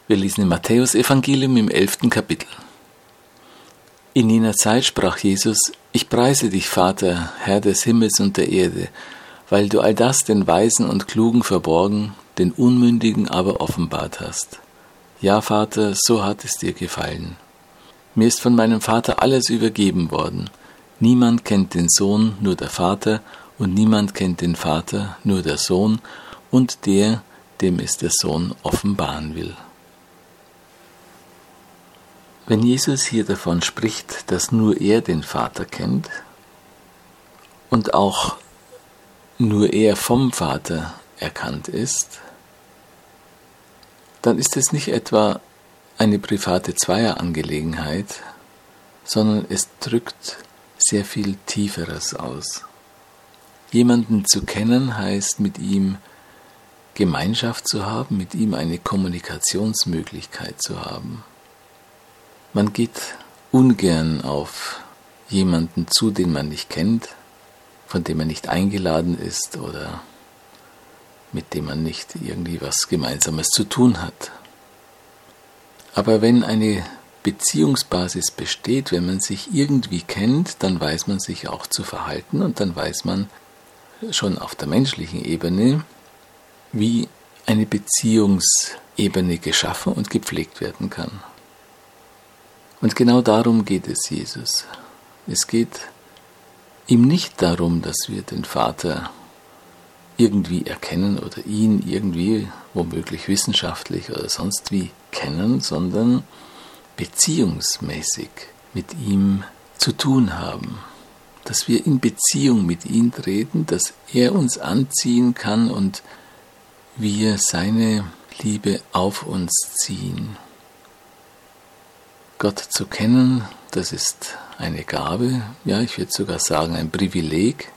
Wir lesen im Matthäus-Evangelium im 11. Kapitel. In jener Zeit sprach Jesus: Ich preise dich, Vater, Herr des Himmels und der Erde, weil du all das den Weisen und Klugen verborgen, den Unmündigen aber offenbart hast. Ja, Vater, so hat es dir gefallen. Mir ist von meinem Vater alles übergeben worden. Niemand kennt den Sohn, nur der Vater, und niemand kennt den Vater, nur der Sohn, und der, dem es der Sohn offenbaren will. Wenn Jesus hier davon spricht, dass nur er den Vater kennt und auch nur er vom Vater erkannt ist, dann ist es nicht etwa eine private Zweierangelegenheit, sondern es drückt sehr viel Tieferes aus. Jemanden zu kennen heißt, mit ihm Gemeinschaft zu haben, mit ihm eine Kommunikationsmöglichkeit zu haben. Man geht ungern auf jemanden zu, den man nicht kennt, von dem man nicht eingeladen ist oder mit dem man nicht irgendwie was Gemeinsames zu tun hat. Aber wenn eine Beziehungsbasis besteht, wenn man sich irgendwie kennt, dann weiß man sich auch zu verhalten und dann weiß man schon auf der menschlichen Ebene, wie eine Beziehungsebene geschaffen und gepflegt werden kann. Und genau darum geht es Jesus. Es geht ihm nicht darum, dass wir den Vater irgendwie erkennen oder ihn irgendwie, womöglich wissenschaftlich oder sonst wie kennen, sondern beziehungsmäßig mit ihm zu tun haben. Dass wir in Beziehung mit ihm treten, dass er uns anziehen kann und wir seine Liebe auf uns ziehen. Gott zu kennen, das ist eine Gabe, ja, ich würde sogar sagen ein Privileg.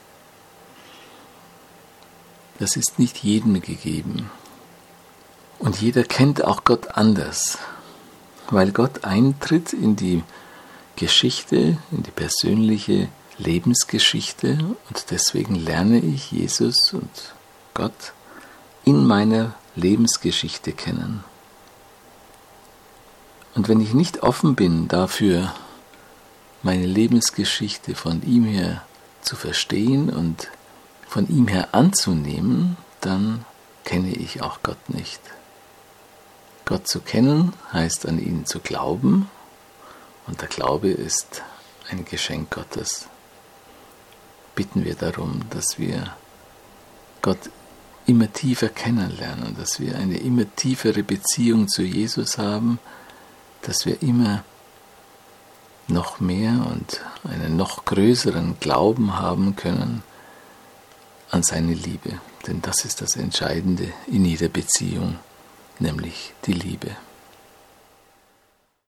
Das ist nicht jedem gegeben. Und jeder kennt auch Gott anders, weil Gott eintritt in die Geschichte, in die persönliche Lebensgeschichte und deswegen lerne ich Jesus und Gott in meiner Lebensgeschichte kennen. Und wenn ich nicht offen bin dafür, meine Lebensgeschichte von ihm her zu verstehen und von ihm her anzunehmen, dann kenne ich auch Gott nicht. Gott zu kennen heißt an ihn zu glauben und der Glaube ist ein Geschenk Gottes. Bitten wir darum, dass wir Gott immer tiefer kennenlernen, dass wir eine immer tiefere Beziehung zu Jesus haben, dass wir immer noch mehr und einen noch größeren Glauben haben können an seine Liebe. Denn das ist das Entscheidende in jeder Beziehung, nämlich die Liebe.